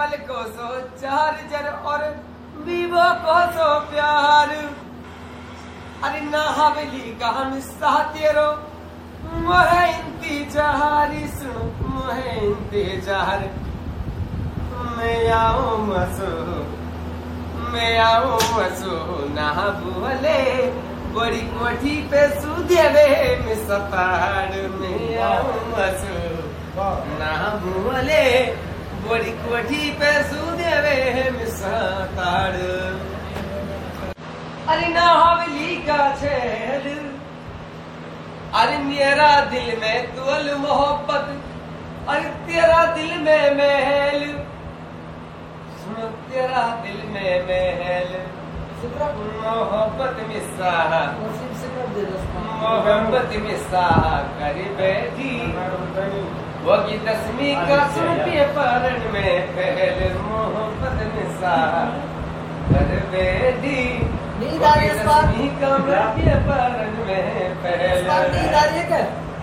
Apple को सो charger और Vivo को सो प्यार। अरे ना हवेली का हम तेरो मोहे इंतजार, सुनो मोहे इंतजार। मैं आऊं मसो ना भूले बड़ी कोठी पे सुदेवे में सताड़। मैं आऊं मसो ना भूले बड़ी कोठी पे सुदेवे में सताड़। अरे ना हवेली का छेद, अरे मेरा दिल में तुअल मोहब्बत, अरे तेरा दिल में महल। सुनो तेरा दिल में महल, मोहब्बत में साहा, मोहब्बत में साहा कर बैठी वही 10वीं का पेपर में पहले। मोहब्बत में साहा कर बैठी वही 10वीं का पेपर में पहले।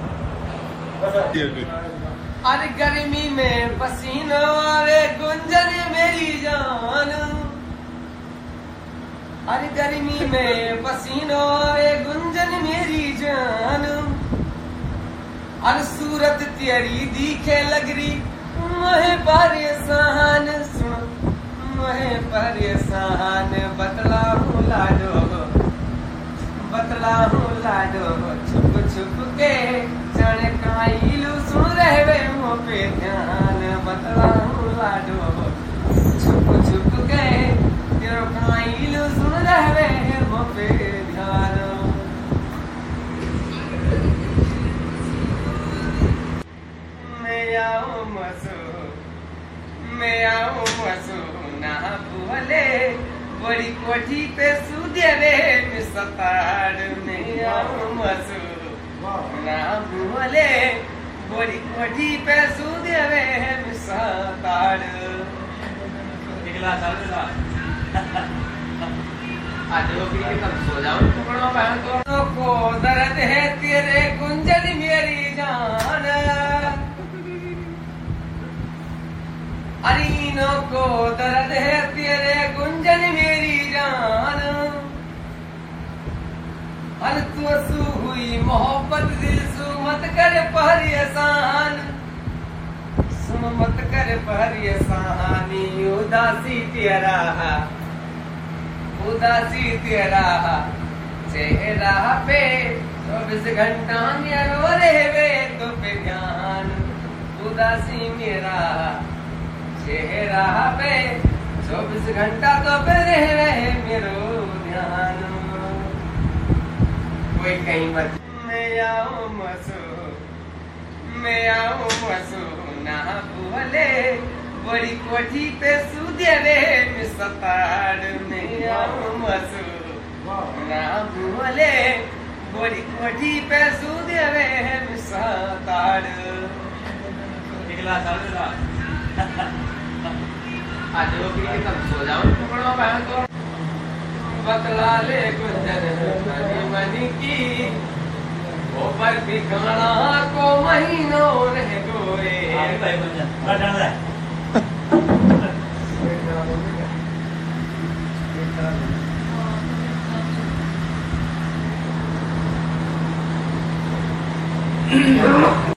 अरे गर्मी में पसीना आवे गुंजन मेरी जान, अरे गर्मी में पसीना आवे गुंजन मेरी जान। अरे सूरत तेरी दिखे लगरी मोहे परेशान, सुन मोहे परेशान। बतला हूँ लाडो छुप छुप के चढ़ काइलू, सुन रहे मुँह पे ध्यान। बतला हूँ लाडो छुप छुप के तेरो काइलू, सुन रहे मुँह पे ध्यान। मैं आऊं मसो ना भूले बड़ी कोठी पे सुदेवे में सताड़। मैं आऊं मसो ना भूले बड़ी कोठी पे सुदेवे में सताड़। आज वो पी के तब सो जाऊं टुकड़ों में तो को दर्द है तेरे गुंजन मेरी जान। अरीनों को दर्द है तेरे गुंजन मेरी जान। अरे तू सू हुई मोहब्बत दिल सू मत कर परेशान, सुन मत कर परेशानी। उदासी तेरा चेहरा पे 24 घंटा मेरो रे तो पे ध्यान। उदासी मेरा चेहरा पे 24 घंटा तो पे रहे मेरो ध्यान। कोई कहीं मत मैं आऊं मसो ना भूले बड़ी कोठी पे सुदेवे में सताड़। मैं आऊं मसो ना भूले बड़ी कोठी पे सुदेवे में सताड़। आज वो पी के तब सो जाऊं टुकड़ों में तो बतला ले गुंजन मनी की ऊपर भी खाना को महीनों रह गोरे।